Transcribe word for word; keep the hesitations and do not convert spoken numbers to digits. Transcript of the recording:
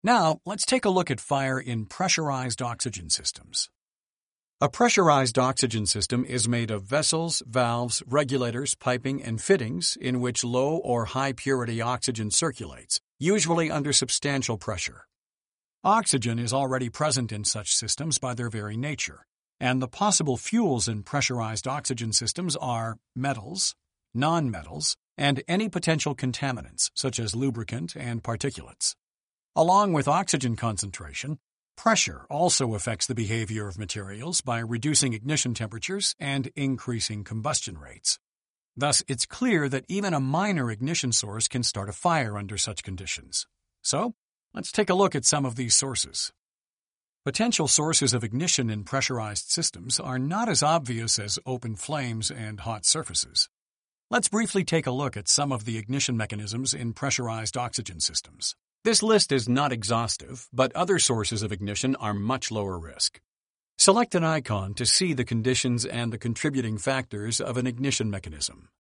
Now, let's take a look at fire in pressurized oxygen systems. A pressurized oxygen system is made of vessels, valves, regulators, piping, and fittings in which low or high purity oxygen circulates, usually under substantial pressure. Oxygen is already present in such systems by their very nature, and the possible fuels in pressurized oxygen systems are metals, nonmetals, and any potential contaminants such as lubricant and particulates. Along with oxygen concentration, pressure also affects the behavior of materials by reducing ignition temperatures and increasing combustion rates. Thus, it's clear that even a minor ignition source can start a fire under such conditions. So, let's take a look at some of these sources. Potential sources of ignition in pressurized systems are not as obvious as open flames and hot surfaces. Let's briefly take a look at some of the ignition mechanisms in pressurized oxygen systems. This list is not exhaustive, but other sources of ignition are much lower risk. Select an icon to see the conditions and the contributing factors of an ignition mechanism.